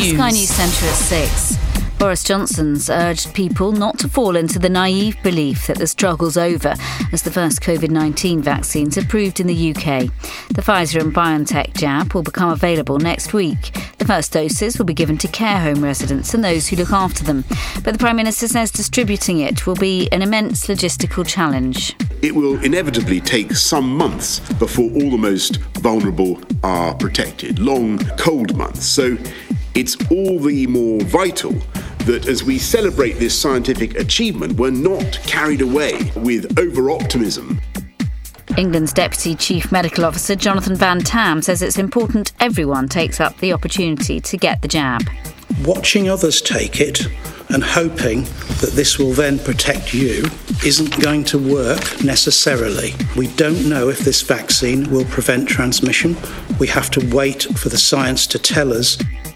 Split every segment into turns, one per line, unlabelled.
The Sky News Centre at 6. Boris Johnson's urged people not to fall into the naive belief that the struggle's over as the first COVID-19 vaccines approved in the UK. The Pfizer and BioNTech jab will become available next week. The first doses will be given to care home residents and those who look after them. But the Prime Minister says distributing it will be an immense logistical challenge.
It will inevitably take some months before all the most vulnerable are protected. Long, cold months. So it's all the more vital that as we celebrate this scientific achievement, we're not carried away with over-optimism.
England's Deputy Chief Medical Officer Jonathan Van Tam says it's important everyone takes up the opportunity to get the jab.
Watching others take it and hoping that this will then protect you isn't going to work necessarily. We don't know if this vaccine will prevent transmission. We have to wait for the science to tell us.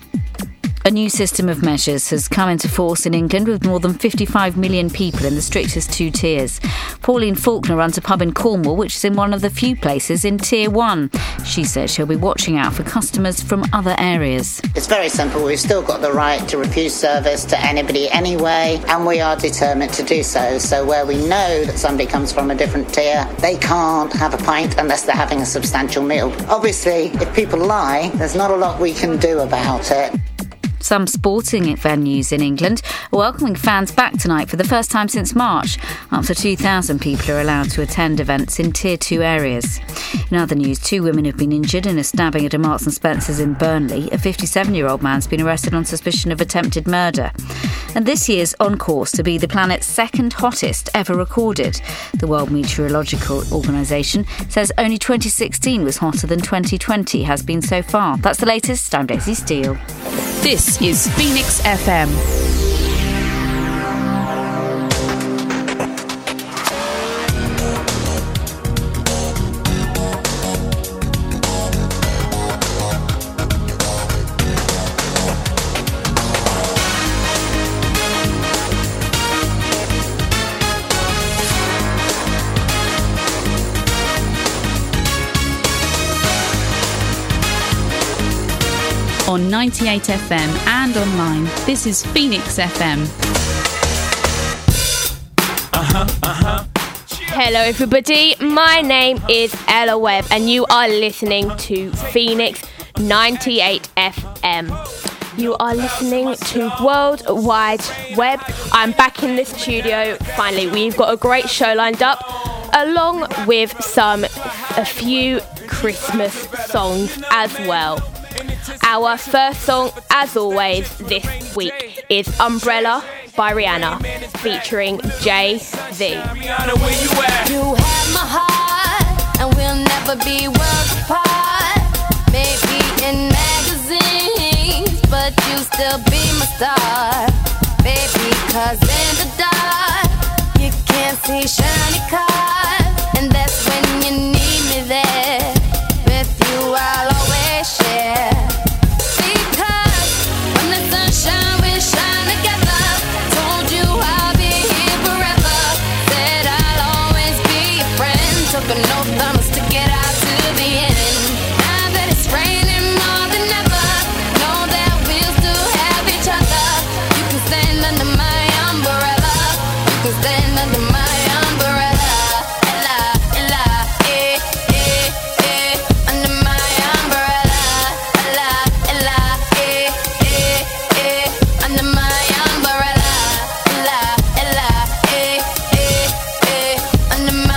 A new system of measures has come into force in England with more than 55 million people in the strictest 2 tiers. Pauline Faulkner runs a pub in Cornwall, which is in one of the few places in Tier 1. She says she'll be watching out for customers from other areas.
It's very simple. We've still got the right to refuse service to anybody anyway, and we are determined to do so. So where we know that somebody comes from a different tier, they can't have a pint unless they're having a substantial meal. Obviously, if people lie, there's not a lot we can do about it.
Some sporting venues in England are welcoming fans back tonight for the first time since March. Up to 2,000 people are allowed to attend events in Tier 2 areas. In other news, 2 women have been injured in a stabbing at a Marks & Spencer's in Burnley. A 57-year-old man's been arrested on suspicion of attempted murder. And this year's on course to be the planet's second hottest ever recorded. The World Meteorological Organisation says only 2016 was hotter than 2020 has been so far. That's the latest. I'm Daisy Steele.
This is Phoenix FM. On 98 FM and online, this is Phoenix FM.
Hello everybody, my name is Ella Webb and you are listening to Phoenix 98 FM. You are listening to World Wide Web. I'm back in the studio. Finally, we've got a great show lined up, along with a few Christmas songs as well. Our first song, as always, this week is Umbrella by Rihanna, featuring Jay-Z.
You have my heart, and we'll never be worlds apart. Maybe in magazines, but you still be my star. Baby, 'cause in the dark, you can't see shiny cars. And that's when you need me there. With you, I'll always share. Took an oath, promise to get out to the end. Now that it's raining more than ever, know that we'll still have each other. You can stand under my umbrella. You can stand under my umbrella. Ella, Ella, eh, eh, eh. Under my umbrella. Ella, Ella, eh, eh, eh. Under my umbrella. Ella, Ella, eh, eh, eh. Under my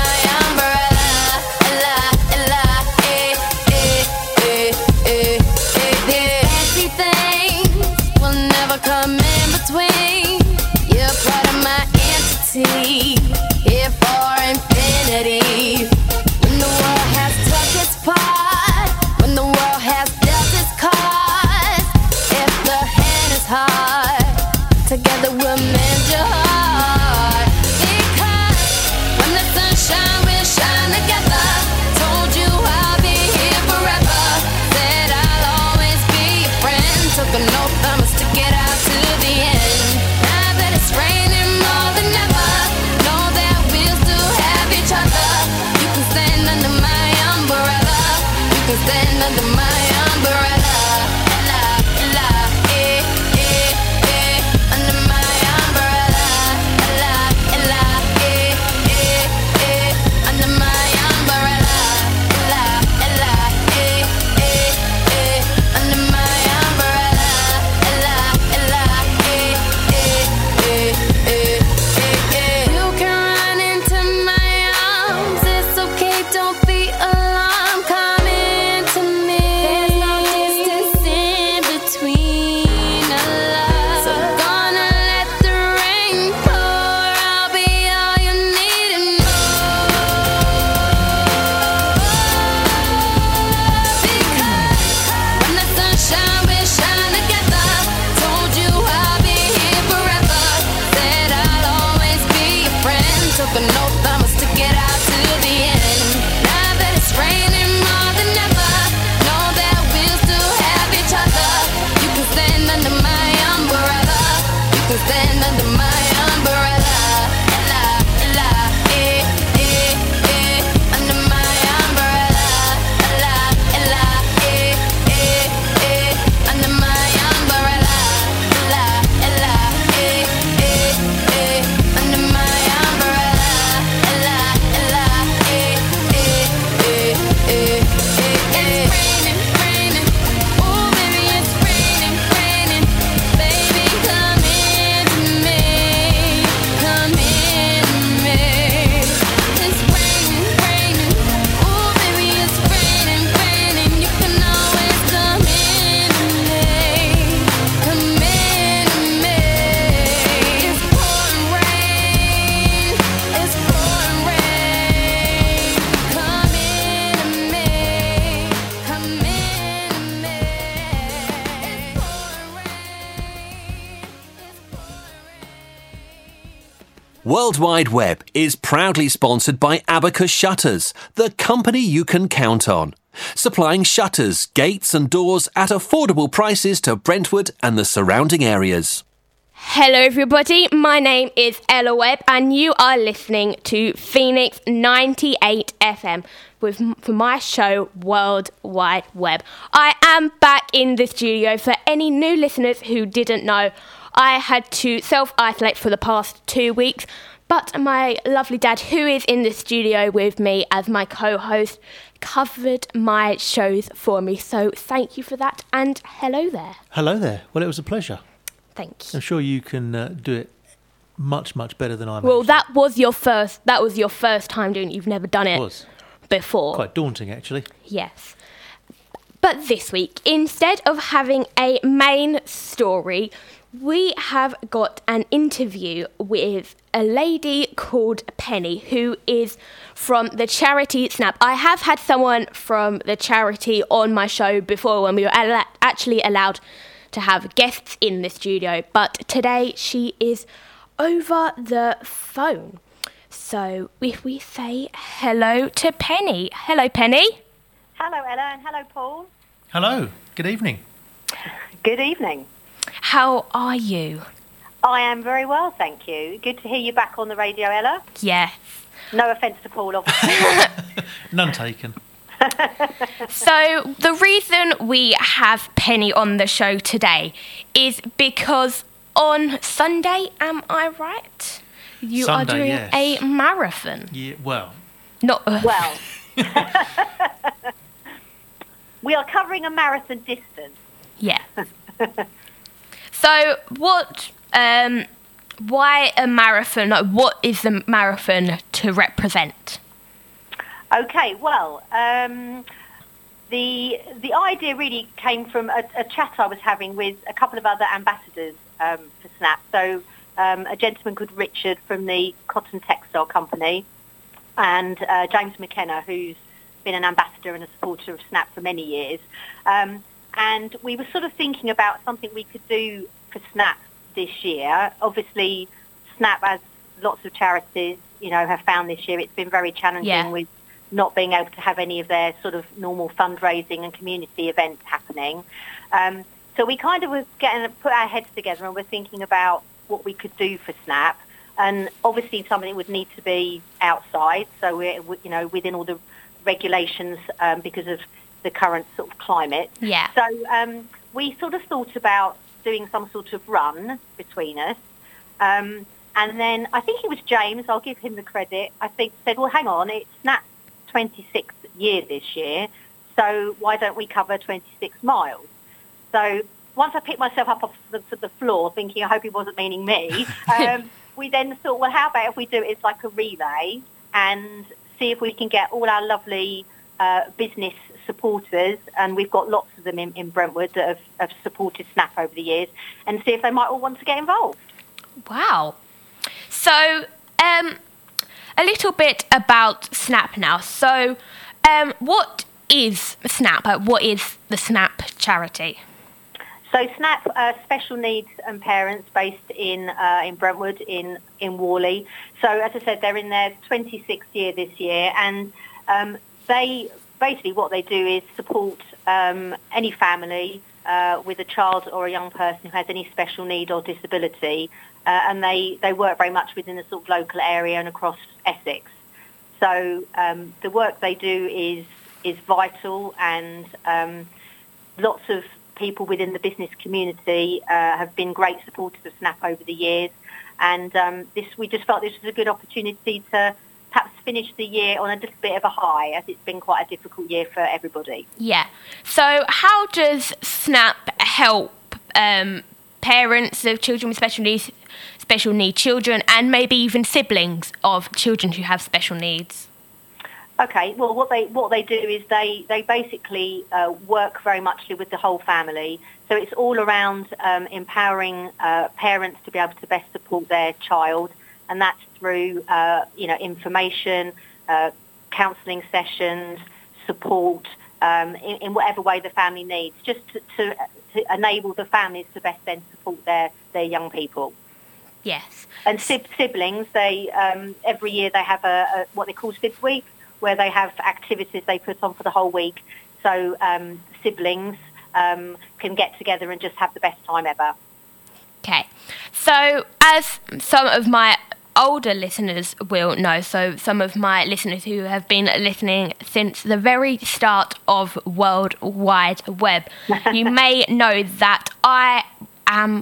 come in between. You're part of my entity, here for infinity. When the world has took its part, when the world has dealt its cards, if the hand is hard, together we'll mend your heart. Because when the sunshine will shine together, told you I'll be here forever. Said I'll always be your friend. Took an oath, promise to get out to the end. Now that it's raining more than ever, know that we'll still have each other. You can stand under my umbrella. You can stand under my umbrella. Ella, Ella, eh, got no promise to get out to the end. Now that it's raining more than ever, know that we'll still have each other. You can stand under my umbrella. You can stand under my umbrella. Ella, ella, under my umbrella. Ella, ella, under my umbrella. Ella, ella, under my umbrella. Ella, ella, it's raining, raining. Oh, baby, it's raining, raining. Baby, come into me, come into me. It's raining, raining. Oh, baby, it's raining, raining. You can always come into me, come into me. It's pouring rain, it's pouring rain. Come into me, come into me. It's pouring rain.
World Wide Web is proudly sponsored by Abacus Shutters, the company you can count on. Supplying shutters, gates and doors at affordable prices to Brentwood and the surrounding areas.
Hello everybody, my name is Ella Webb and you are listening to Phoenix 98 FM for my show World Wide Web. I am back in the studio. For any new listeners who didn't know, I had to self-isolate for the past 2 weeks, but my lovely dad, who is in the studio with me as my co-host, covered my shows for me. So thank you for that and hello there.
Hello there. Well, it was a pleasure.
Thank you.
I'm sure you can do it much, much better than I managed.
Well, that was your first time doing it. You've never done it
It was
before.
quite daunting, actually.
Yes. But this week, instead of having a main story, we have got an interview with a lady called Penny, who is from the charity Snap. I have had someone from the charity on my show before when we were actually allowed to have guests in the studio, but today she is over the phone. So if we say hello to Penny. Hello, Penny.
Hello, Ella, and hello, Paul.
Hello. Good evening.
Good evening.
How are you?
I am very well, thank you. Good to hear you back on the radio, Ella.
Yes.
No offence to Paul, obviously.
None taken.
So the reason we have Penny on the show today is because on Sunday, am I right? You
Sunday,
are doing
yes.
a marathon.
Yeah, well,
Not
Well, we are covering a marathon distance.
yeah. So what? Why a marathon? Like, what is the marathon to represent?
Okay, well, the idea really came from a chat I was having with a couple of other ambassadors for Snap. So a gentleman called Richard from the Cotton Textile Company and James McKenna, who's been an ambassador and a supporter of Snap for many years. And we were sort of thinking about something we could do for Snap this year. Obviously, Snap, as lots of charities, have found this year, it's been very challenging with not being able to have any of their sort of normal fundraising and community events happening. So we kind of were put our heads together and we're thinking about what we could do for Snap. And obviously something would need to be outside, so we're within all the regulations because of the current sort of climate.
Yeah.
So we sort of thought about doing some sort of run between us. And then I think it was James, I'll give him the credit, I think said, well, hang on, it's Snap's 26th year this year, so why don't we cover 26 miles? So once I picked myself up off the floor, thinking I hope he wasn't meaning me, we then thought, well, how about if we do it as like a relay and see if we can get all our lovely business supporters, and we've got lots of them in Brentwood that have supported Snap over the years, and see if they might all want to get involved.
Wow. So, a little bit about Snap now. So, what is Snap? What is the Snap charity?
So SNAP, Special Needs and Parents, based in Brentwood, in Worley. So as I said, they're in their 26th year this year, and they basically what they do is support any family with a child or a young person who has any special need or disability, and they work very much within the sort of local area and across Essex. So the work they do is vital, and lots of people within the business community have been great supporters of SNAP over the years, and we just felt this was a good opportunity to perhaps finish the year on a little bit of a high, as it's been quite a difficult year for everybody.
Yeah. So how does SNAP help parents of children with special need children, and maybe even siblings of children who have special needs?
Okay, well, what they do is they basically work very much with the whole family. So it's all around empowering parents to be able to best support their child, and that's through information, counselling sessions, support in whatever way the family needs, just to enable the families to best then support their young people.
Yes.
And siblings, they every year they have a what they call Sib Week, where they have activities they put on for the whole week. So siblings can get together and just have the best time ever.
Okay. So as some of my older listeners will know, so some of my listeners who have been listening since the very start of World Wide Web, you may know that I am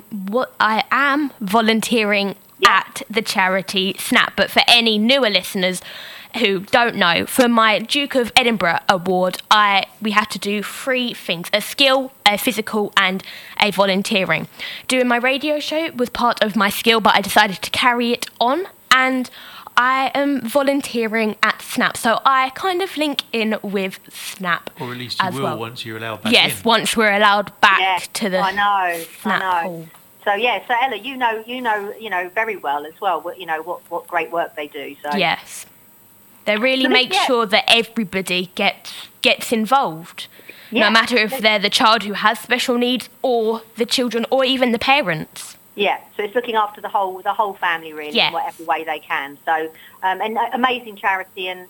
volunteering at the charity SNAP. But for any newer listeners who don't know, for my Duke of Edinburgh award, we had to do 3 things: a skill, a physical, and a volunteering. Doing my radio show was part of my skill, but I decided to carry it on, and I am volunteering at SNAP, so I kind of link in with SNAP.
Or at least you will once you're allowed back in.
Yes, once we're allowed back to the
SNAP hall. So so Ella, you know very well as well. You know what great work they do. So
yes. They really make sure that everybody gets involved, no matter if they're the child who has special needs or the children or even the parents.
Yeah, so it's looking after the whole family really in whatever way they can. So an amazing charity, and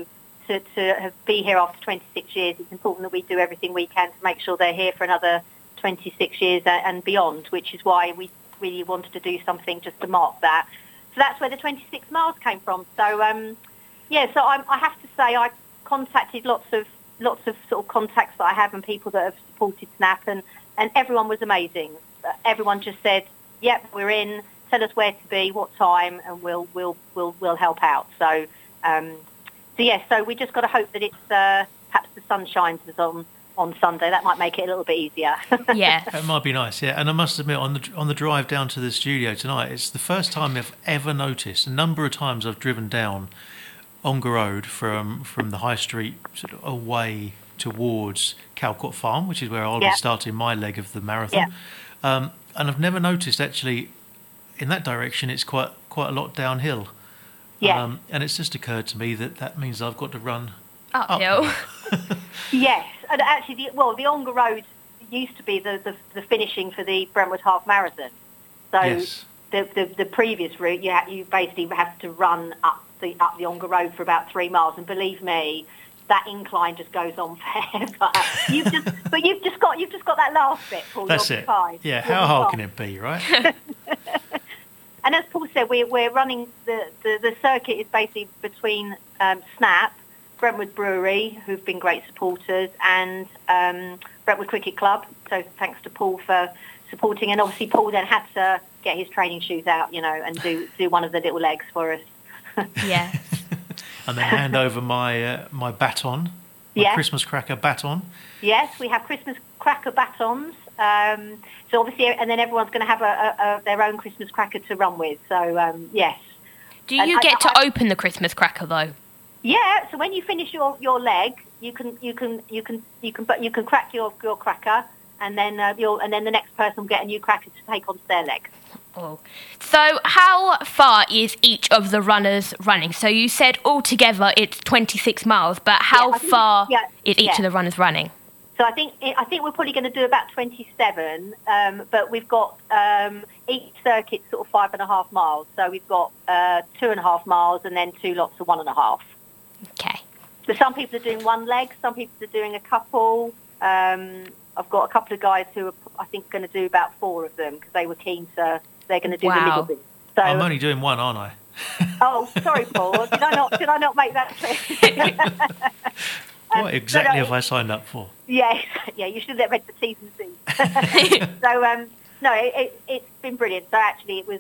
to be here after 26 years, it's important that we do everything we can to make sure they're here for another 26 years and beyond, which is why we really wanted to do something just to mark that. So that's where the 26 miles came from. So. So I have to say I contacted lots of sort of contacts that I have and people that have supported SNAP, and everyone was amazing. Everyone just said, "Yep, we're in. Tell us where to be, what time, and we'll help out." So so we just got to hope that it's perhaps the sun shines on Sunday. That might make it a little bit easier.
Yeah,
it might be nice. Yeah, and I must admit, on the drive down to the studio tonight, it's the first time I've ever noticed. A number of times I've driven down Ongar Road from the High Street sort of away towards Calcott Farm, which is where I'll be starting my leg of the marathon. Yeah. And I've never noticed actually in that direction it's quite a lot downhill. Yeah. And it's just occurred to me that means I've got to run uphill.
Yes, and actually the Ongar Road used to be the finishing for the Brentwood Half Marathon. So the previous route you basically have to run up the Ongar Road for about 3 miles, and believe me, that incline just goes on forever. You've just got that last bit, Paul.
That's it. Fine. Yeah, how hard can it be, right?
And as Paul said, we're running the circuit is basically between SNAP, Brentwood Brewery, who've been great supporters, and Brentwood Cricket Club. So thanks to Paul for supporting, and obviously Paul then had to get his training shoes out, and do one of the little legs for us.
Yeah.
And then hand over my baton, my Christmas cracker baton.
Yes, we have Christmas cracker batons. So obviously, and then everyone's going to have their own Christmas cracker to run with. So yes.
Do you get to open the Christmas cracker though?
Yeah. So when you finish your leg, you can crack your cracker, and then the next person will get a new cracker to take onto their leg.
Oh. So how far is each of the runners running? So you said altogether it's 26 miles, but how far is each of the runners running?
So I think we're probably going to do about 27, but we've got each circuit sort of 5.5 miles. So we've got 2.5 miles and then 2 lots of 1.5.
Okay.
So some people are doing one leg, some people are doing a couple. I've got a couple of guys who are, I think, going to do about 4 of them because they were keen, so they're going to do the middle bit. So,
I'm only doing one, aren't I?
Oh, sorry, Paul. Did I not make that clear?
What exactly have I signed up for?
Yeah, you should have read the T's and C's. So, no, it's been brilliant. So actually, it was,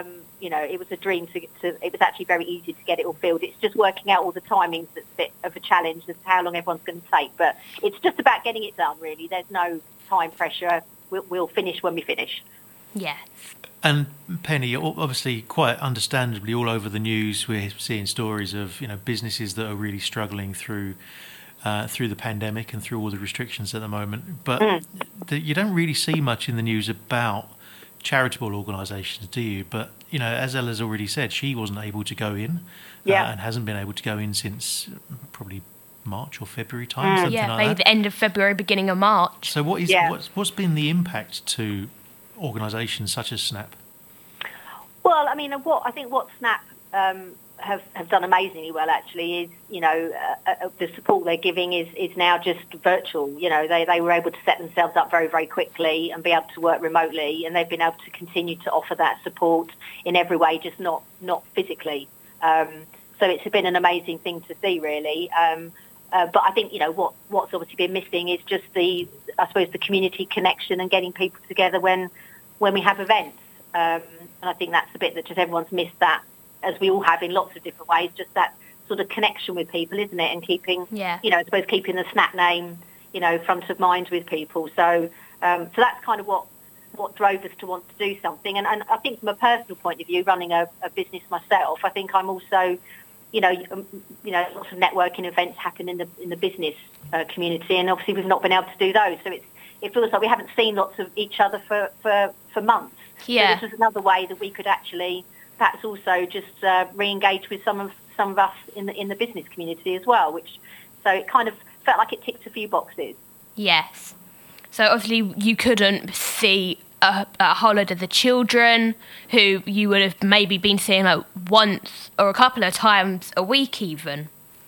it was a dream it was actually very easy to get it all filled. It's just working out all the timings that's a bit of a challenge as to how long everyone's going to take. But it's just about getting it done, really. There's no time pressure. We'll finish when we finish.
Yes.
And Penny, obviously, quite understandably, all over the news, we're seeing stories of businesses that are really struggling through the pandemic and through all the restrictions at the moment. But you don't really see much in the news about charitable organisations, do you? But as Ella's already said, she wasn't able to go in, and hasn't been able to go in since probably March or February time. Something like
maybe
that.
the end of February, beginning of March.
So what's been the impact to organisations such as Snap?
Well, I mean, I think what Snap have done amazingly well actually is, the support they're giving is now just virtual. They were able to set themselves up very, very quickly and be able to work remotely, and they've been able to continue to offer that support in every way, just not physically. So it's been an amazing thing to see, really. But I think, what's obviously been missing is just the community connection and getting people together when we have events. And I think that's the bit that just everyone's missed, that, as we all have in lots of different ways, just that sort of connection with people, isn't it? And keeping, keeping the Snap name, front of mind with people. So that's kind of what drove us to want to do something. And I think from a personal point of view, running a business myself, I think I'm also, lots of networking events happen in the business community, and obviously we've not been able to do those. So it feels like we haven't seen lots of each other for months.
Yeah.
So this was another way that we could actually perhaps also just re-engage with some of us in the business community as well, so it kind of felt like it ticked a few boxes.
Yes. So obviously you couldn't see a whole load of the children who you would have maybe been seeing like once or a couple of times a week even.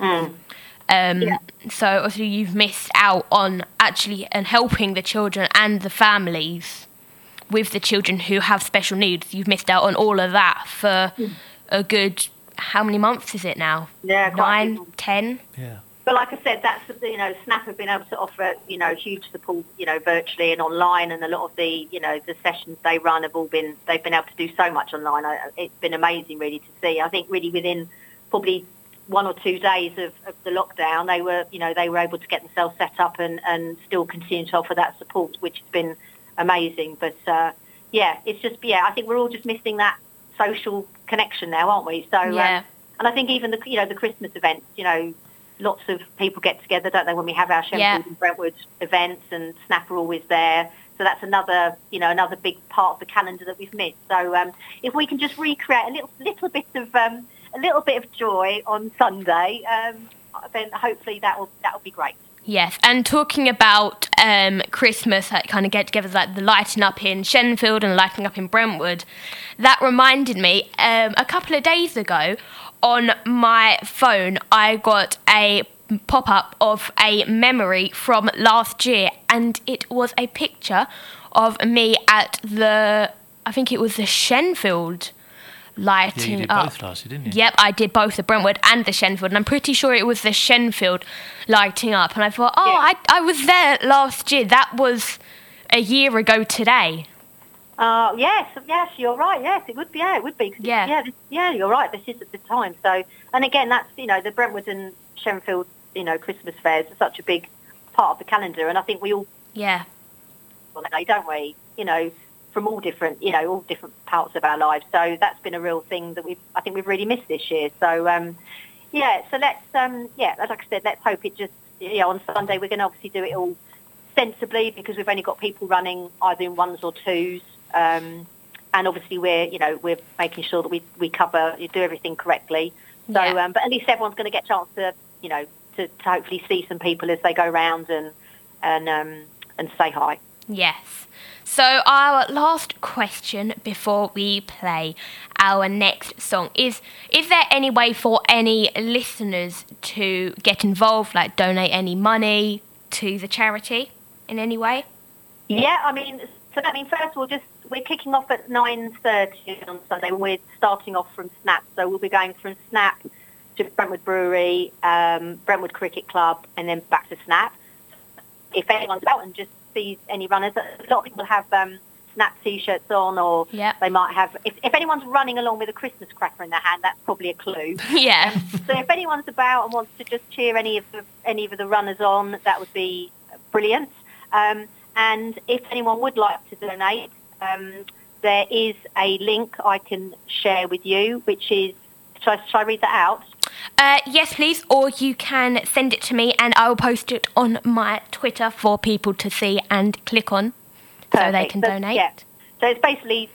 So obviously you've missed out on actually and helping the children and the families with the children who have special needs. You've missed out on all of that for a good, how many months is it now?
Yeah,
9, 10?
Yeah.
But like I said, that's, Snap have been able to offer, huge support, virtually and online, and a lot of the, the sessions they run they've been able to do so much online. It's been amazing really to see. I think really within probably 1 or 2 days of the lockdown, they were able to get themselves set up and still continue to offer that support, which has been amazing. But it's just, I think we're all just missing that social connection now, aren't we? So and I think even the Christmas events, lots of people get together, don't they, when we have our Shenfield and Brentwood events, and Snap are always there. So that's another big part of the calendar that we've missed. So if we can just recreate a little bit of joy on Sunday, then hopefully that will be great.
Yes, and talking about Christmas, like kind of get-togethers, like the lighting up in Shenfield and lighting up in Brentwood, that reminded me, a couple of days ago, on my phone, I got a pop-up of a memory from last year, and it was a picture of me at I think it was the Shenfield lighting
you did
up.
both last year, didn't you?
Yep, I did both the Brentwood and the Shenfield, and I'm pretty sure it was the Shenfield lighting up. And I thought, I was there last year. That was a year ago today.
Yes, you're right. Yes, it would be. Yeah, it would be. You're right. This is at the time. So, and again, that's the Brentwood and Shenfield, Christmas fairs are such a big part of the calendar, and I think we all don't we? From all different parts of our lives. So that's been a real thing that I think we've really missed this year. So so let's like I said, let's hope it just on Sunday we're going to obviously do it all sensibly, because we've only got people running either in ones or twos, and obviously we're making sure that we do everything correctly. So but at least everyone's going to get a chance to to hopefully see some people as they go round, and and say hi.
Yes. So our last question before we play our next song is there any way for any listeners to get involved, like donate any money to the charity in any way?
Yeah, first of all, we're kicking off at 9:30 on Sunday. We're starting off from Snap, so we'll be going from Snap to Brentwood Brewery, Brentwood Cricket Club, and then back to Snap. If anyone's out and just sees any runners, a lot of people have Snap T-shirts on, or they might have. If anyone's running along with a Christmas cracker in their hand, that's probably a clue.
Yeah.
So if anyone's about and wants to just cheer any of the runners on, that would be brilliant. And if anyone would like to donate, there is a link I can share with you, which is, shall I read that out?
Yes, please, or you can send it to me and I will post it on my Twitter for people to see and click on.
Perfect.
So they can donate.
Yeah. So it's basically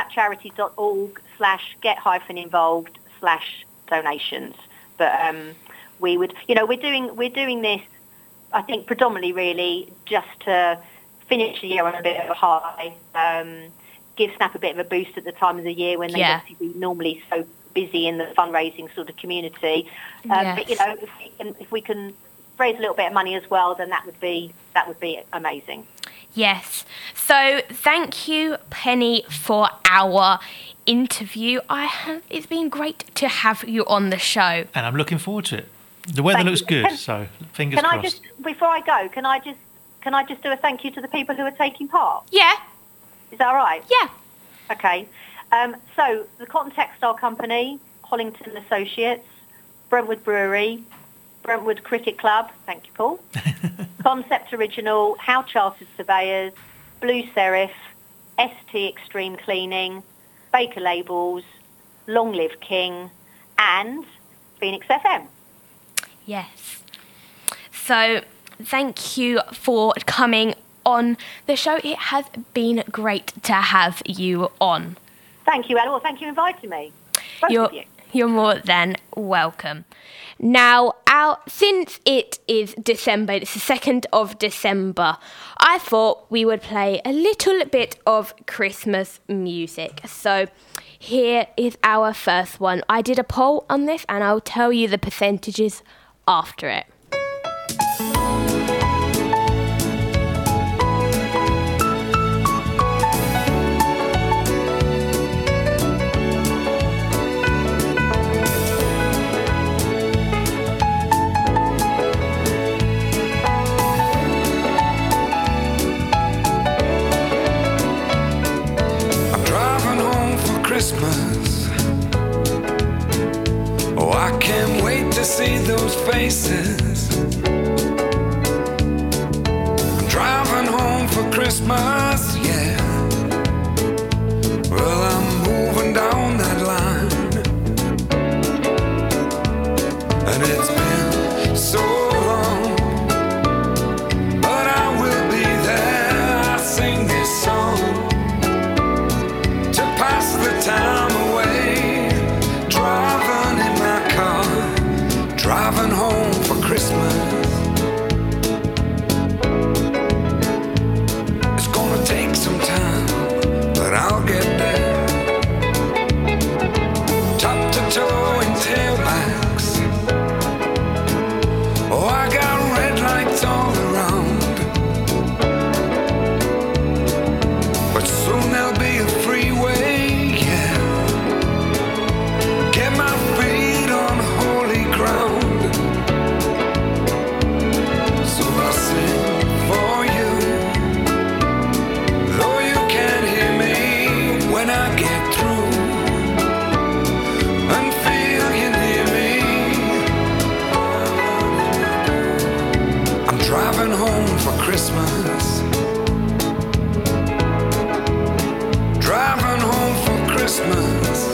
snapcharities.org/get-involved/donations. But we're doing this, I think, predominantly really just to finish the year on a bit of a high, give Snap a bit of a boost at the time of the year when they obviously normally so busy in the fundraising sort of community. But if we can raise a little bit of money as well, then that would be amazing.
Yes. So thank you, Penny, for our interview. It's been great to have you on the show.
And I'm looking forward to it. The weather looks good, so fingers crossed.
Before I go, can I just do a thank you to the people who are taking part?
Yeah.
Is that all right?
Yeah.
Okay. So the Cotton Textile Company, Hollington Associates, Brentwood Brewery, Brentwood Cricket Club, thank you, Paul, Concept Original, Howe Chartered Surveyors, Blue Serif, ST Extreme Cleaning, Baker Labels, Long Live King, and Phoenix FM.
Yes. So thank you for coming on the show. It has been great to have you on.
Thank you, Ella. Well, thank you for inviting me. Both of you.
You're more than welcome. Now, since it is December, it's the 2nd of December, I thought we would play a little bit of Christmas music. So here is our first one. I did a poll on this and I'll tell you the percentages after it.
Christmas. Oh, I can't wait to see those faces. I'm driving home for Christmas, yeah. Well, I'm moving down that line, and it's been so long, but I will be there. I sing this song to pass the time away, driving in my car, driving home for Christmas. It's gonna take some time, but I'll get there. Top to toe in tailbacks. Oh, I got red lights all around, but soon there'll be a freeway, yeah. Get my feet on holy ground. So I'll sing for you, though you can't hear me when I get through, and feel you near me. I'm driving home for Christmas. Driving home for Christmas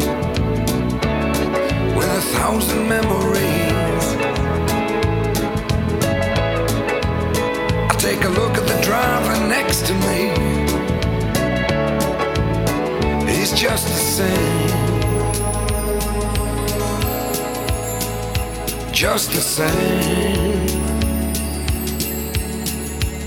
with 1,000 memories. I take a look at the driver next to me. He's just the same, just the same.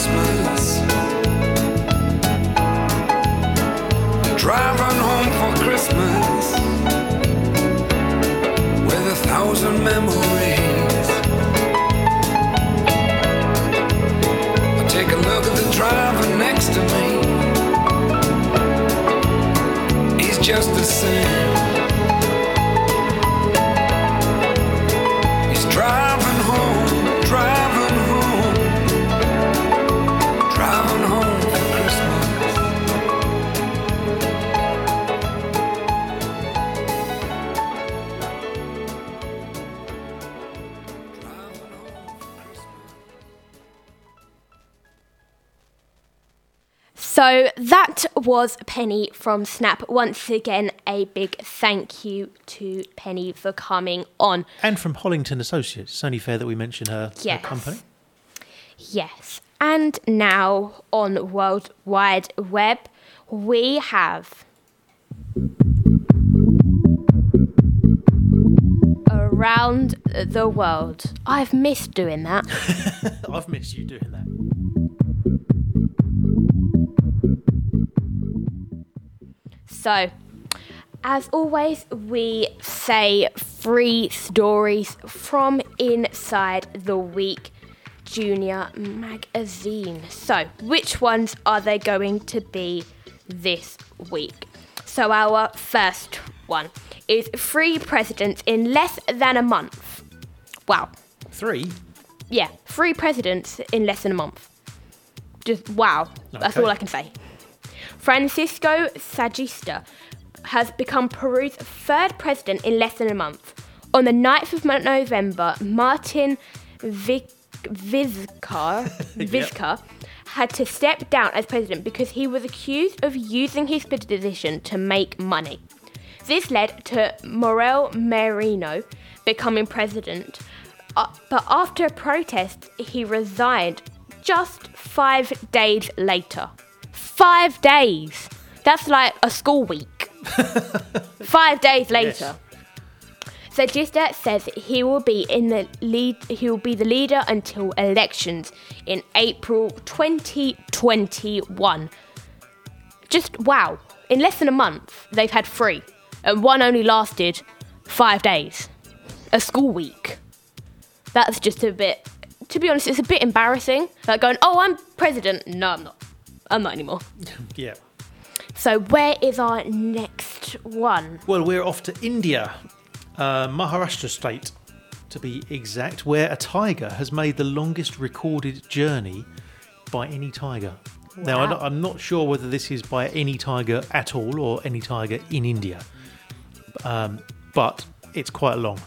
Christmas. Driving home for Christmas with 1,000 memories. I take a look at the driver next to me. He's just the same. He's driving home, driving home, driving home for Christmas.
So that was Penny from Snap. Once again, a big thank you to Penny for coming on.
And from Hollington Associates. It's only fair that we mention her company.
Yes. And now on World Wide Web, we have Around the World. I've missed doing that.
I've missed you doing that.
So, as always, we say 3 stories from inside the Week Junior magazine. So, which ones are they going to be this week? So, our first one is 3 presidents in less than a month. Wow.
3?
Yeah, 3 presidents in less than a month. Just wow. That's all I can say. Francisco Sagasta has become Peru's 3rd president in less than a month. On the 9th of November, Martin Vizcarra had to step down as president because he was accused of using his position to make money. This led to Manuel Merino becoming president, but after a protest, he resigned just 5 days later. 5 days. That's like a school week. 5 days later. Yes. Sagasta says he will be the leader until elections in April 2021. Just wow. In less than a month, they've had 3. And one only lasted 5 days. A school week. That's just a bit, to be honest, it's a bit embarrassing. Like going, oh, I'm president. No, I'm not. I'm not anymore.
Yeah.
So where is our next one?
Well, we're off to India, Maharashtra state, to be exact, where a tiger has made the longest recorded journey by any tiger. Wow. Now, I'm not sure whether this is by any tiger at all or any tiger in India, but it's quite long.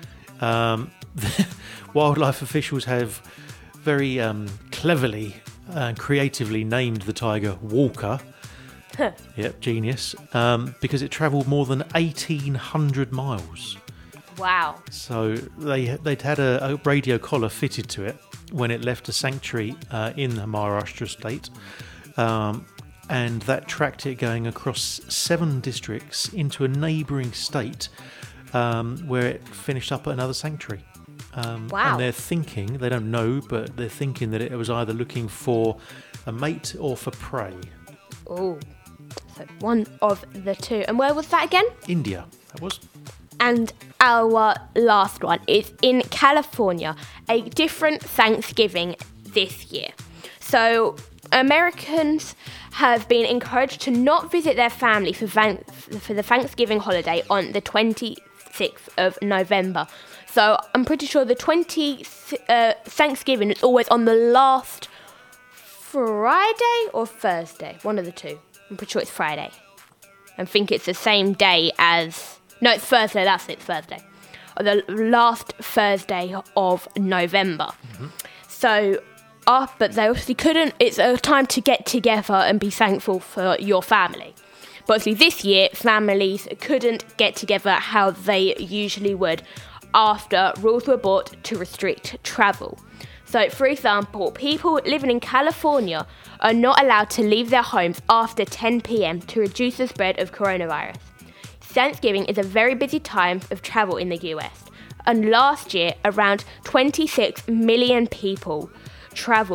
Wildlife officials have very cleverly and creatively named the tiger Walker. Yep, genius. Because it travelled more than 1,800 miles.
Wow.
So they'd had a radio collar fitted to it when it left a sanctuary in the Maharashtra state. And that tracked it going across 7 districts into a neighbouring state where it finished up at another sanctuary.
Wow.
And they're thinking, they don't know, but they're thinking that it was either looking for a mate or for prey.
Oh, so one of the 2. And where was that again?
India, that was.
And our last one is in California, a different Thanksgiving this year. So Americans have been encouraged to not visit their family for the Thanksgiving holiday on the 26th of November. So I'm pretty sure the Thanksgiving is always on the last Friday or Thursday, one of the 2. I'm pretty sure it's Friday. I think it's the same day as... No, it's Thursday, that's it, Thursday. The last Thursday of November. Mm-hmm. So, but they obviously couldn't... It's a time to get together and be thankful for your family. But obviously this year, families couldn't get together how they usually would after rules were brought to restrict travel. So, for example, people living in California are not allowed to leave their homes after 10 p.m. to reduce the spread of coronavirus. Thanksgiving is a very busy time of travel in the US, and last year around 26 million people travelled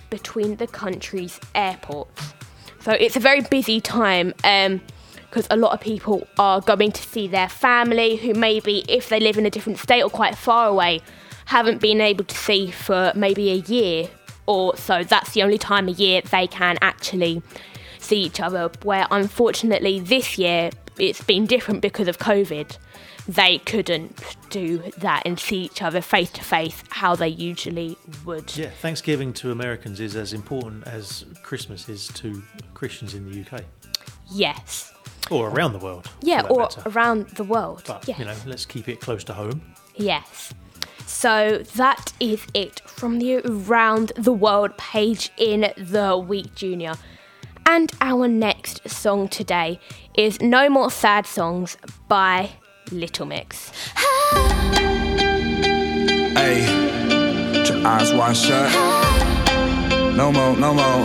between the country's airports. So it's a very busy time because a lot of people are going to see their family who maybe, if they live in a different state or quite far away, haven't been able to see for maybe a year or so. That's the only time a year they can actually see each other, where unfortunately this year it's been different because of COVID. They couldn't do that and see each other face to face how they usually would.
Yeah, Thanksgiving to Americans is as important as Christmas is to Christians in the UK.
Yes.
Or around the world.
Yeah, or around the world.
But,
yes.
you know, let's keep it close to home.
Yes. So that is it from the Around the World page in The Week Junior. And our next song today is No More Sad Songs by Little Mix.
Hey, put your eyes wide shut. No more, no more.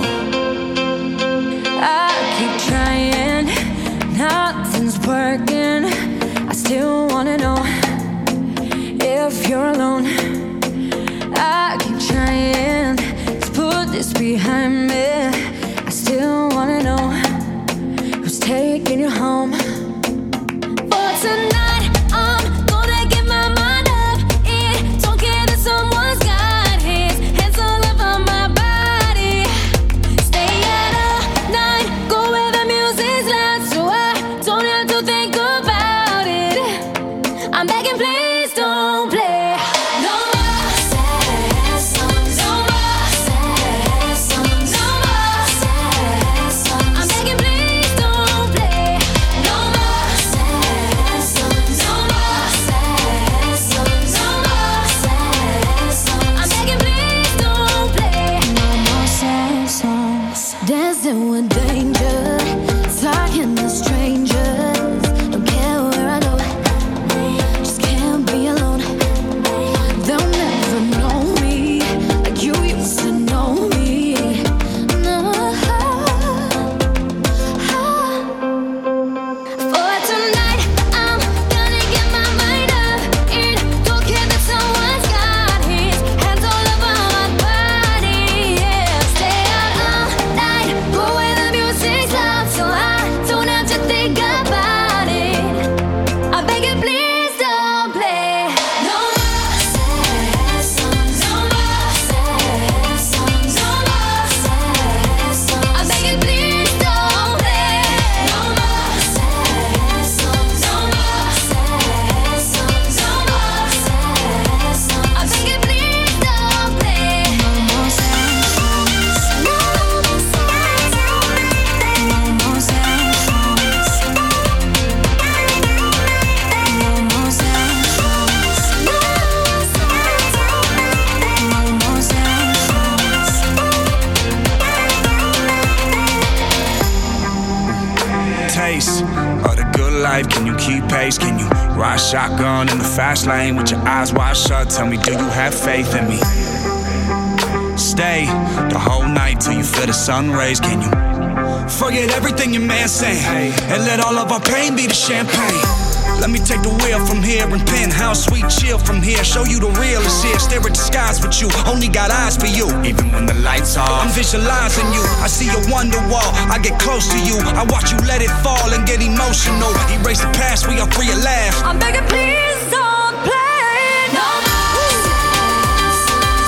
I keep trying, nothing's working. I still wanna know if you're alone. I keep trying to put this behind me. I still wanna know who's taking you home. For tonight, I'm gonna get my mind up. It don't care that someone's got his hands all over my body. Stay out all night, go where the music's loud, so I don't have to think about it. I'm begging, please don't play. No more sad songs. No more sad songs. No more sad songs. I'm begging, please don't play. No more sad songs. No more sad songs. No more sad songs. I'm begging, please don't play. No more sad songs. Dancing with danger, talking to strangers. Don't care where I go, just can't be alone. They'll never know me like you used to know me. No. For tonight, I'm gonna get my mind up. It don't care that someone's got his hands all over my body. Yeah, stay out all night, go where the music's loud, so I don't have to think about it. I beg you, please don't play. No more sad songs. No more sad songs. No more sad songs. I beg you, please don't play. No more sad songs. No more sad songs. No more sad songs. I beg you, please don't play. No more sad songs. No more sad songs. No more sad songs. No more sad songs. No more sad songs.
Taste of the good life. Can you keep pace? Can you ride shotgun in the fast lane with your eyes wide shut? Tell me, do you have faith in me? Stay the whole night till you feel the sun rays. Can you forget everything your man saying and let all of our pain be the champagne? Let me take the wheel from here and penthouse sweet chill from here. Show you the real is here. Stare at the skies with you. Only got eyes for you. Even when the lights are, I'm visualizing you. I see your wonder wall. I get close to you. I watch you let it fall and get emotional. Erase the past. We are free at last.
I'm begging, please don't play. No more sad songs.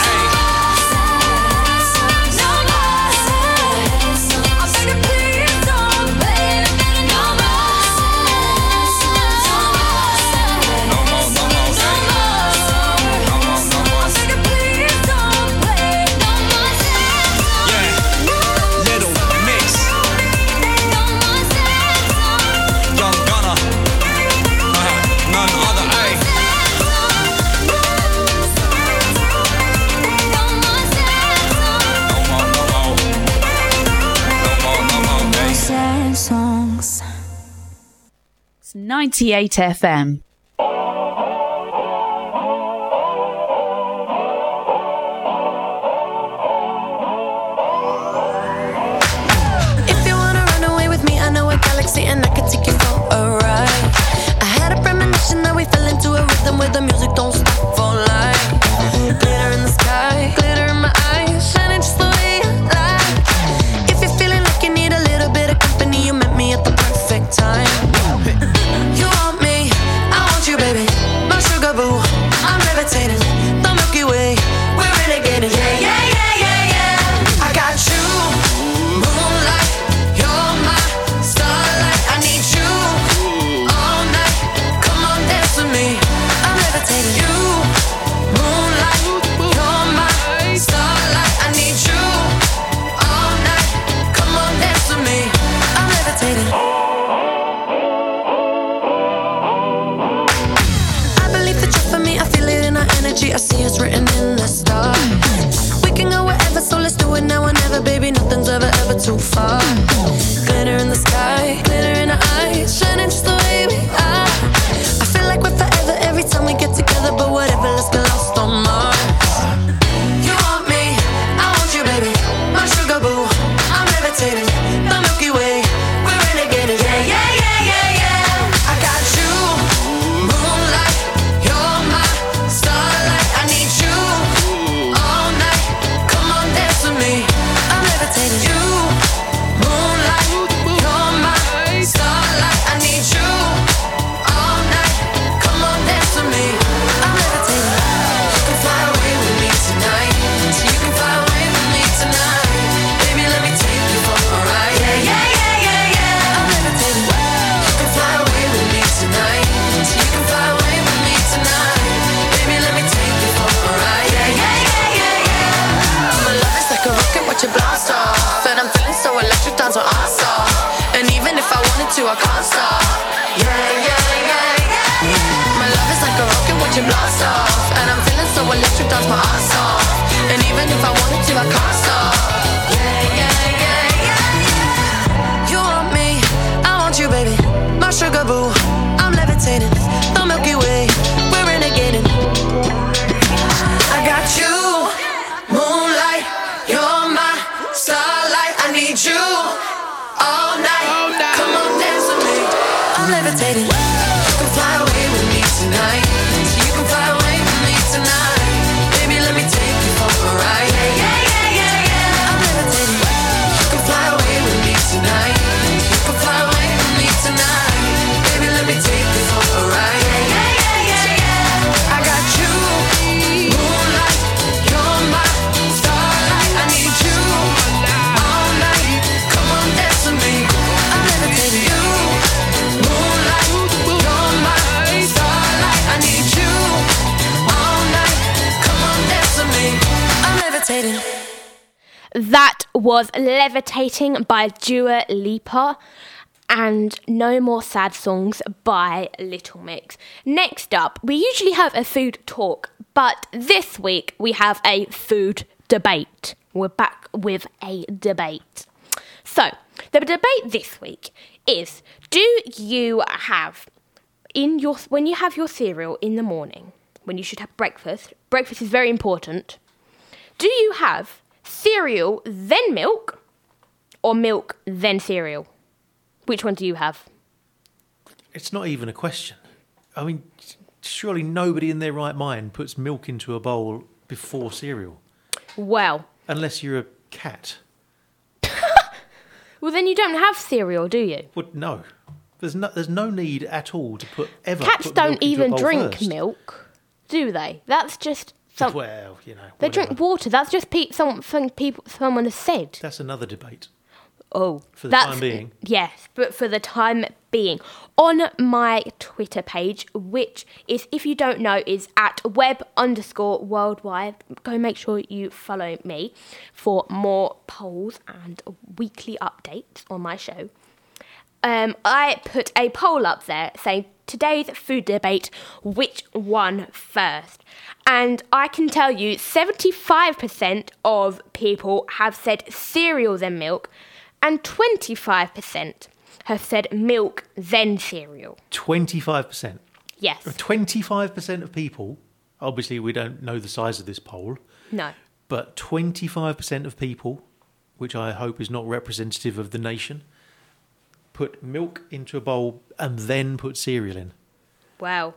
No more sad songs. I'm begging, please don't play. No more sad songs.
No more, no more,
No more.
no more, no more.
I'm begging, please don't play. No more sad songs.
Yeah, Little Mix,
No more sad songs.
Young Gunna, none other. Ay.
No more sad songs.
No more, no more, no more, no more. Ay.
Sad songs.
It's 98 FM.
If you wanna run away with me, I know a galaxy and I can take you for a ride. I had a premonition that we fell into a rhythm where the music don't stop for life. Glitter in the sky, glitter in my eyes, shining just the way you to, I can't stop. Yeah, yeah, yeah, yeah. My love is like a rocket watching blast off, and I'm feeling so electric, dance my ass off. And even if I wanted to, I can't stop. Yeah, yeah, yeah, yeah. You want me, I want you, baby. My sugar boo, I'm levitating. The Milky Way, we're renegading. I got you, moonlight, you're my starlight. I need you all night. Come on, dance with me. I'm levitating. You can fly away with me tonight. You can fly away with me tonight. Baby, let me take you for a ride. Yeah, yeah, yeah, yeah, yeah. I'm levitating. You can fly away with me tonight. You can fly away with me tonight. Baby, let me take you for a ride. Yeah, yeah, yeah, yeah, yeah. I got you, moonlight, you're my starlight. I need you all night. Come on, dance with me. I'm levitating. You, moonlight, you're my starlight. I need you all night. Come on, dance with me. I'm levitating.
That was Levitating by Dua Lipa and No More Sad Songs by Little Mix. Next up, we usually have a food talk, but this week we have a food debate. We're back with a debate. So, the debate this week is, do you have when you have your cereal in the morning, when you should have breakfast is very important, do you have cereal then milk or milk then cereal? Which one do you have?
It's not even a question. I mean, surely nobody in their right mind puts milk into a bowl before cereal.
Well,
unless you're a cat.
Well, then you don't have cereal, do you?
Well, no. There's no need at all to put
Cats don't even drink milk, do they? That's just something.
Well, you know.
They drink water. That's just someone has said.
That's another debate.
Oh,
for the time being.
Yes, but for the time being. On my Twitter page, which is, if you don't know, is at web_worldwide. Go make sure you follow me for more polls and weekly updates on my show. I put a poll up there saying, today's food debate, which one first? And I can tell you 75% of people have said cereal then milk, and 25% have said milk then cereal.
25%?
Yes.
25% of people, obviously we don't know the size of this poll.
No.
But 25% of people, which I hope is not representative of the nation, put milk into a bowl and then put cereal in.
Wow.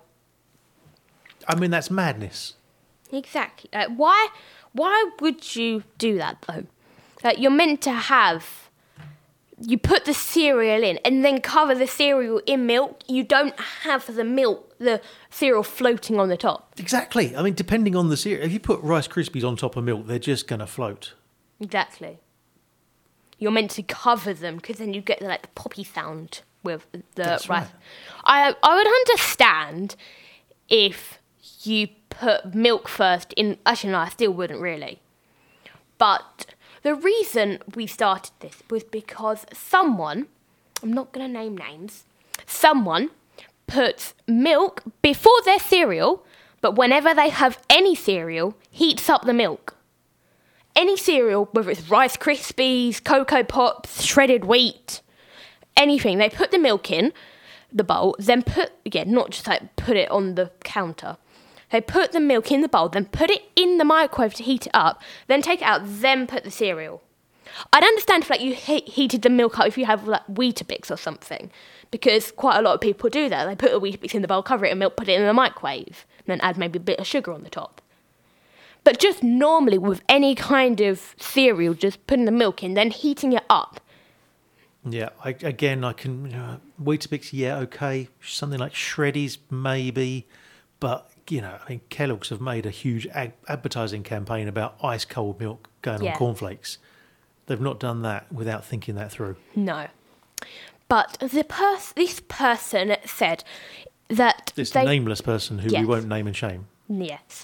I mean, that's madness.
Exactly. Why would you do that, though? You're meant to have... You put the cereal in and then cover the cereal in milk. You don't have the cereal floating on the top.
Exactly. I mean, depending on the cereal. If you put Rice Krispies on top of milk, they're just going to float.
Exactly. You're meant to cover them because then you get the poppy sound with the
That's
rice.
Right.
I would understand if you put milk first in... Actually, no, I still wouldn't really. But... the reason we started this was because someone, I'm not going to name names, someone puts milk before their cereal, but whenever they have any cereal, heats up the milk. Any cereal, whether it's Rice Krispies, Cocoa Pops, shredded wheat, anything, they put the milk in the bowl, then not just put it on the counter. They put the milk in the bowl, then put it in the microwave to heat it up, then take it out, then put the cereal. I'd understand if you heated the milk up if you have Weetabix or something, because quite a lot of people do that. They put a Weetabix in the bowl, cover it in milk, put it in the microwave, and then add maybe a bit of sugar on the top. But just normally with any kind of cereal, just putting the milk in, then heating it up.
Yeah, I can... Weetabix, yeah, okay. Something like Shreddies, maybe. But... Kellogg's have made a huge advertising campaign about ice cold milk going on cornflakes. They've not done that without thinking that through.
No. But this person said that...
This nameless person who we won't name and shame.
Yes.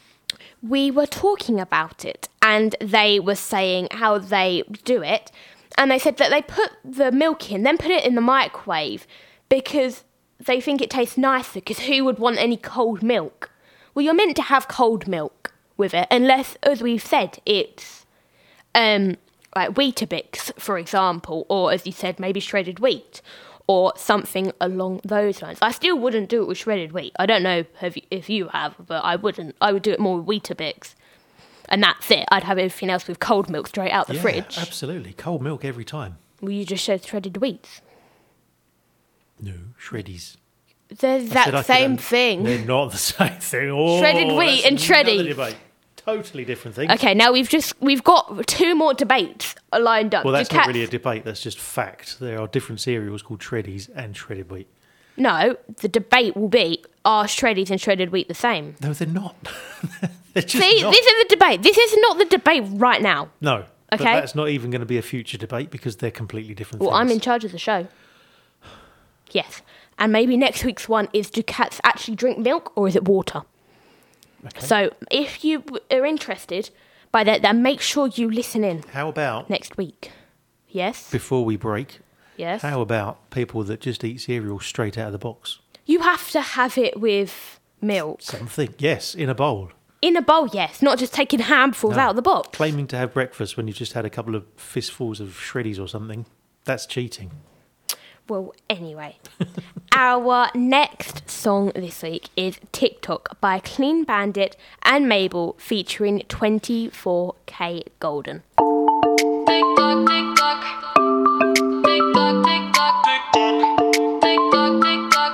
We were talking about it and they were saying how they do it And they said that they put the milk in, then put it in the microwave because they think it tastes nicer, because who would want any cold milk? Well, you're meant to have cold milk with it, unless, as we've said, it's like Weetabix, for example, or as you said, maybe shredded wheat, or something along those lines. I still wouldn't do it with shredded wheat. I don't know if you have, but I wouldn't. I would do it more with Weetabix. And that's it. I'd have everything else with cold milk straight out the fridge.
Absolutely. Cold milk every time.
Well, you just said shredded wheats.
No, shreddies.
They're that same thing.
They're not the same thing. Oh,
shredded wheat and shreddy.
Debate. Totally different things.
Okay, now we've got 2 more debates lined up.
Well, that's not really a debate. That's just fact. There are different cereals called shreddies and shredded wheat.
No, the debate will be, are shreddies and shredded wheat the same?
No, they're not. They're just
See,
not.
this is the debate. This is not the debate right now.
No.
Okay.
But that's not even going to be a future debate because they're completely different
Well,
things.
I'm in charge of the show. Yes. And maybe next week's one is, do cats actually drink milk or is it water?
Okay.
So if you are interested by that, then make sure you listen in.
How about
next week? Yes.
Before we break.
Yes.
How about people that just eat cereal straight out of the box?
You have to have it with milk.
Something, yes, in a bowl.
In a bowl, yes, not just taking handfuls out of the box.
Claiming to have breakfast when you've just had a couple of fistfuls of shreddies or something, that's cheating.
Well, anyway, our next song this week is TikTok by Clean Bandit and Mabel featuring 24K Golden.
TikTok, TikTok. TikTok, TikTok. TikTok, TikTok.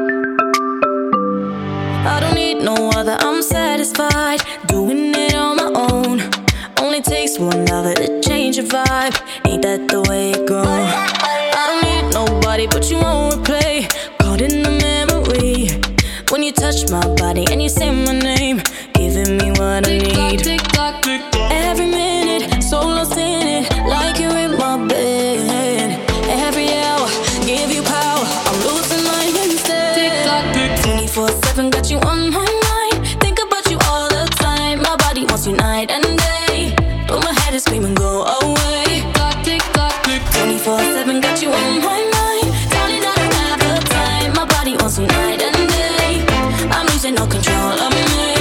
I don't need no other, I'm satisfied doing it on my own. Only takes one lover to change your vibe. Ain't that the way it goes? I don't need nobody, but you won't replay. Caught in the memory when you touch my body and you say my name, giving me what I need. TikTok, TikTok. Every minute, so lost in it, like you're in my bed. Every hour, give you power, I'm losing my instead. TikTok, TikTok. 24/7, got you on my mind. Think about you all the time. My body wants you night and day, but my head is screaming, go away. TikTok, TikTok, TikTok. 24/7, got you on my mind. Darling, I don't have the time. My body wants you night and day. I'm losing all control of me.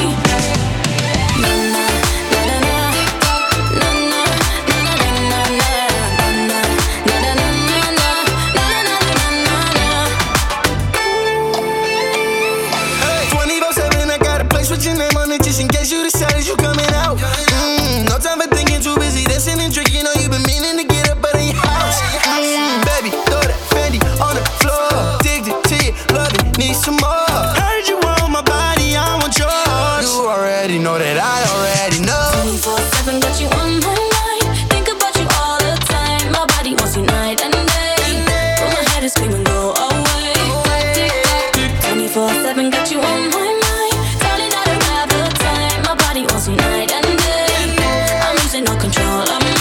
Your name on it just in case you decide you coming out. No time for thinking, too busy dancing and drinking. Know you been meaning to get up out of your house. Baby, throw that Fendi on the floor. Addicted to you, love it, need some more. Heard you want my body, I want yours. You already know that I already know.
24/7, got you on my mind. Think about you all the time. My body wants you night and day, but my head is screaming, go away. 24/7, got you on my mind. Wants me night and day. I'm losing all control of me.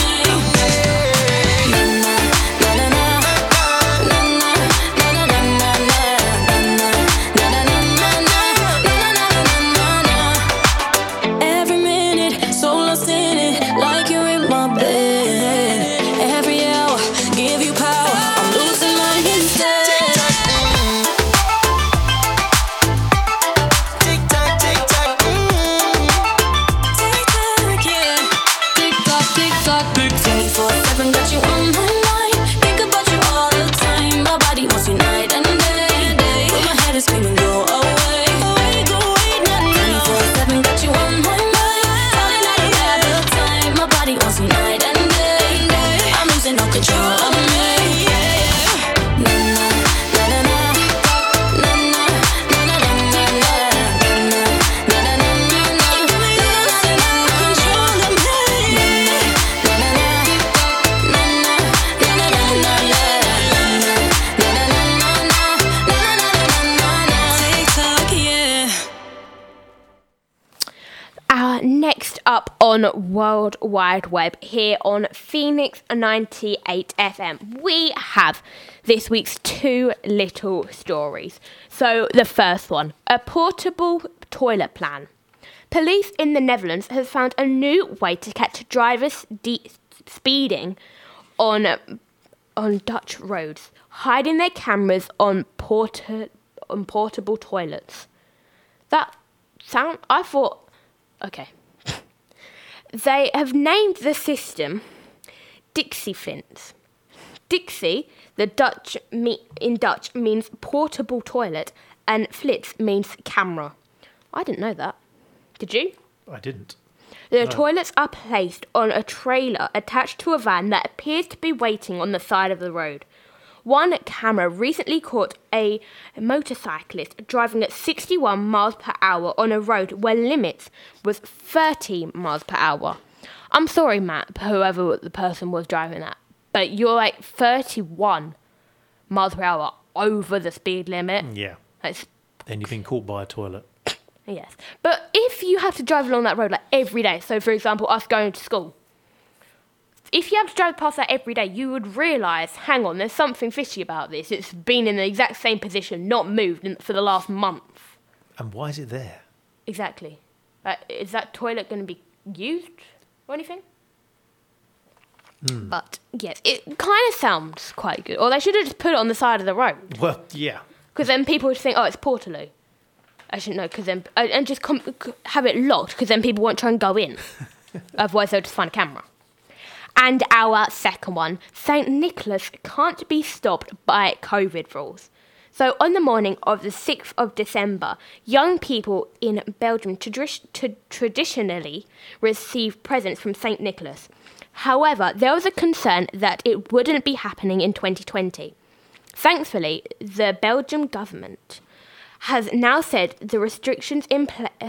Every minute, so lost in it, like you're in my bed. Every hour, give you power, I'm losing my instead. Got you on my mind. Think about you all the time. My body wants you night and day, but my head is screaming, go away. 24/7, got you on my mind. Darling, I don't have the time. My body wants you night and day. I'm losing all control of me.
Next up on World Wide Web here on Phoenix 98 FM, we have this week's 2 little stories. So the first one, a portable toilet plan. Police in the Netherlands have found a new way to catch drivers speeding on Dutch roads, hiding their cameras on portable toilets. I thought, okay. They have named the system Dixie Flints. Dixie, in Dutch, means portable toilet, and Flits means camera. I didn't know that. Did you?
I didn't.
The toilets are placed on a trailer attached to a van that appears to be waiting on the side of the road. One camera recently caught a motorcyclist driving at 61 miles per hour on a road where limits was 30 miles per hour. I'm sorry, Matt, whoever the person was driving that, but you're like 31 miles per hour over the speed limit.
Yeah. Then you've been caught by a toilet.
Yes. But if you have to drive along that road like every day, so for example, us going to school, if you have to drive past that every day, you would realise, hang on, there's something fishy about this. It's been in the exact same position, not moved for the last month.
And why is it there?
Exactly. Is that toilet going to be used or anything? But, yes, it kind of sounds quite good. Or they should have just put it on the side of the road.
Well, yeah.
Because then people would think, oh, it's Portaloo. I shouldn't know, because then... and just have it locked, because then people won't try and go in. Otherwise, they'll just find a camera. And our second one, St. Nicholas can't be stopped by COVID rules. So on the morning of the 6th of December, young people in Belgium traditionally receive presents from St. Nicholas. However, there was a concern that it wouldn't be happening in 2020. Thankfully, the Belgian government has now said restrictions in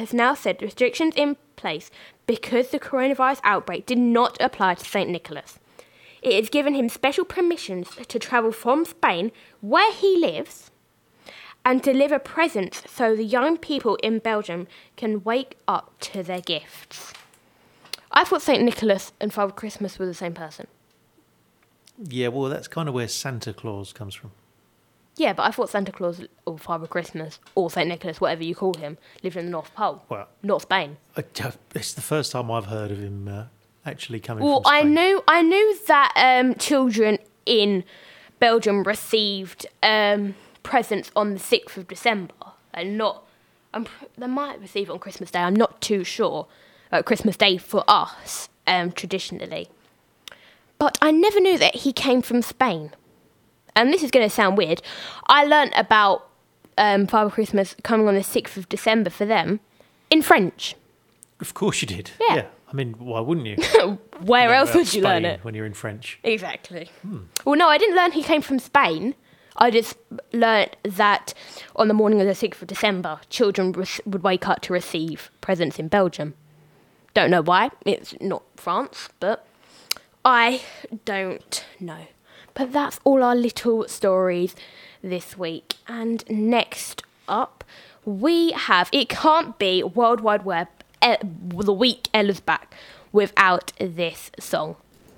place because the coronavirus outbreak did not apply to St. Nicholas. It has given him special permissions to travel from Spain, where he lives, and deliver presents so the young people in Belgium can wake up to their gifts. I thought St. Nicholas and Father Christmas were the same person.
Yeah, well, that's kind of where Santa Claus comes from.
Yeah, but I thought Santa Claus or Father Christmas or St. Nicholas, whatever you call him, lived in the North Pole.
Well,
not Spain.
It's the first time I've heard of him actually coming from Spain.
I knew that children in Belgium received presents on the 6th of December, and they might receive it on Christmas Day. I'm not too sure. Christmas Day for us, traditionally. But I never knew that he came from Spain. And this is going to sound weird. I learnt about Father Christmas coming on the 6th of December for them in French.
Of course you did.
Yeah.
I mean, why wouldn't you?
Where else would you learn it?
When you're in French.
Exactly. Well, no, I didn't learn he came from Spain. I just learnt that on the morning of the 6th of December, children would wake up to receive presents in Belgium. Don't know why. It's not France, but I don't know. But that's all our little stories this week. And next up, we have It Can't Be World Wide Web, the week Ella's back, without this song.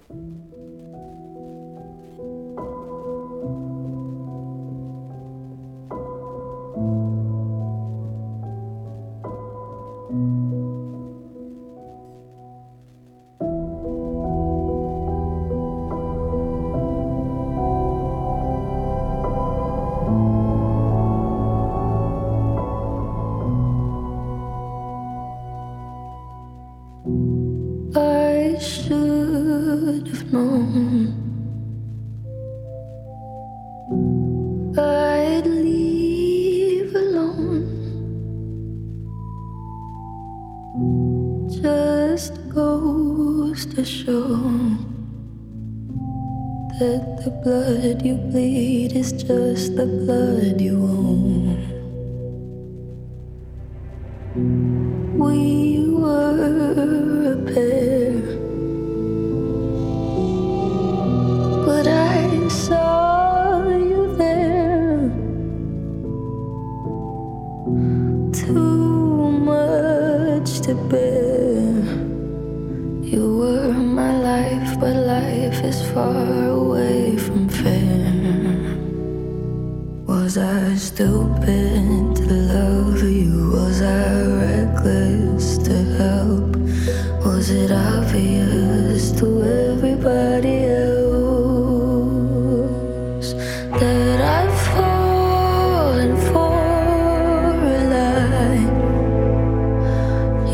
I should have known I'd leave alone. Just goes to show that the blood you bleed is just the blood you own. We were a pair, but I saw you there. Too much to bear. You were my life, but life is far away from fair. Was I stupid to love you? Was I reckless to help? Was it obvious to everybody else?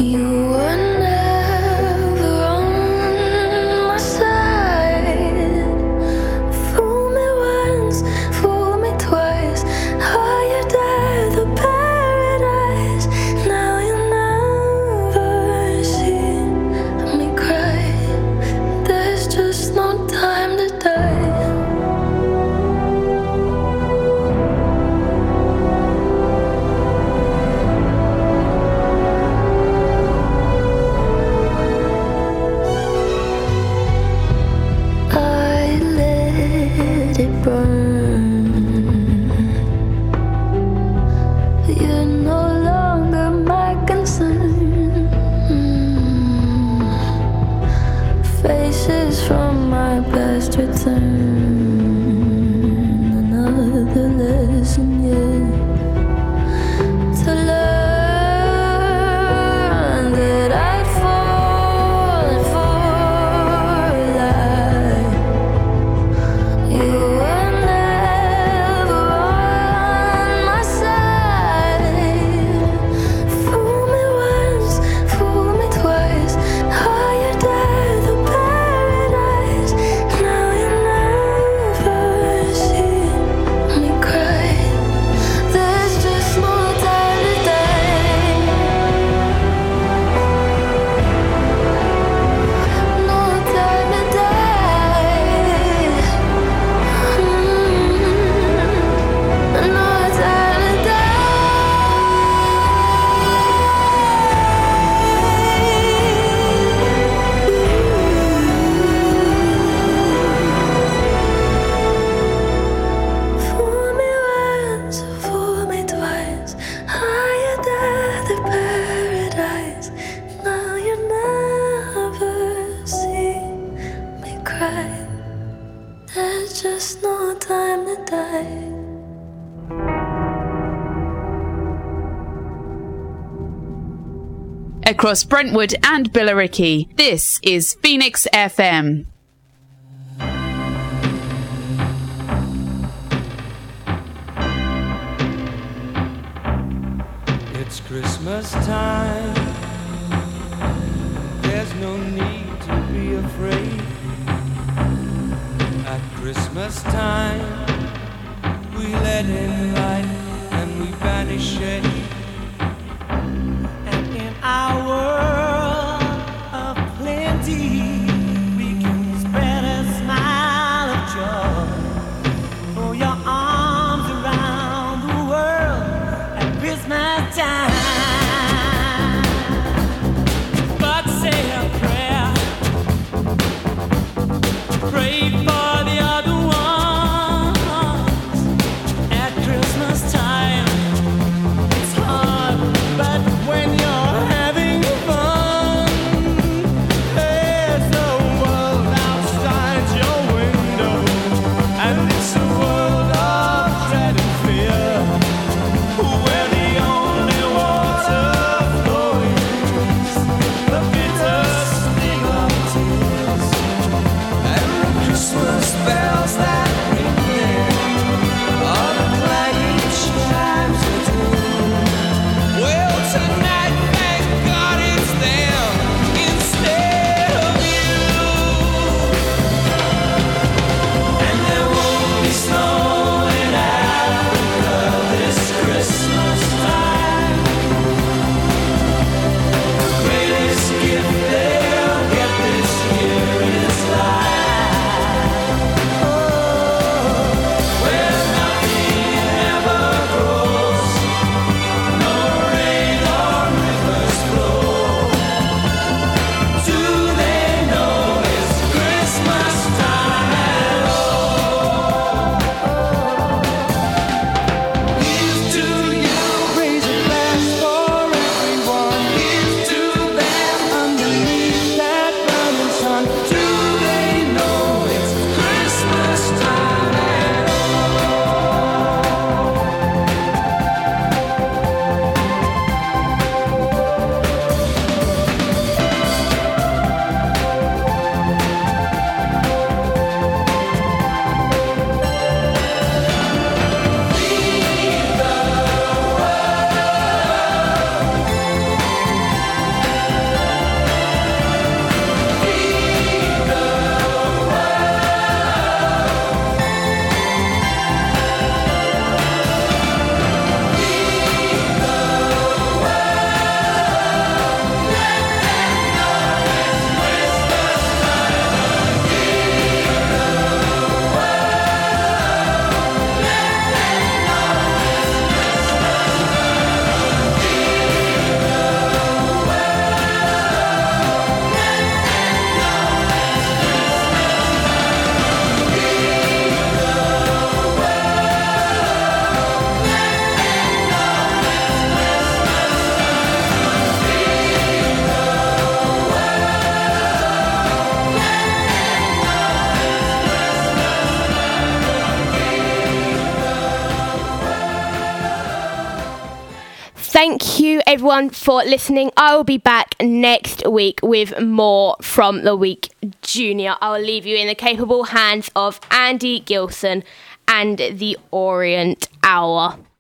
Across Brentwood and Billericay, this is Phoenix FM.
It's Christmas time. There's no need to be afraid. At Christmas time, we let in light and we banish shade. Our world of plenty, we can spread a smile of joy. Throw your arms around the world at Christmas time. But say a prayer, pray for the other ones at Christmas
everyone for listening. I will be back next week with more from the Week Junior. I will leave you in the capable hands of Andy Gilson and the Orient Hour.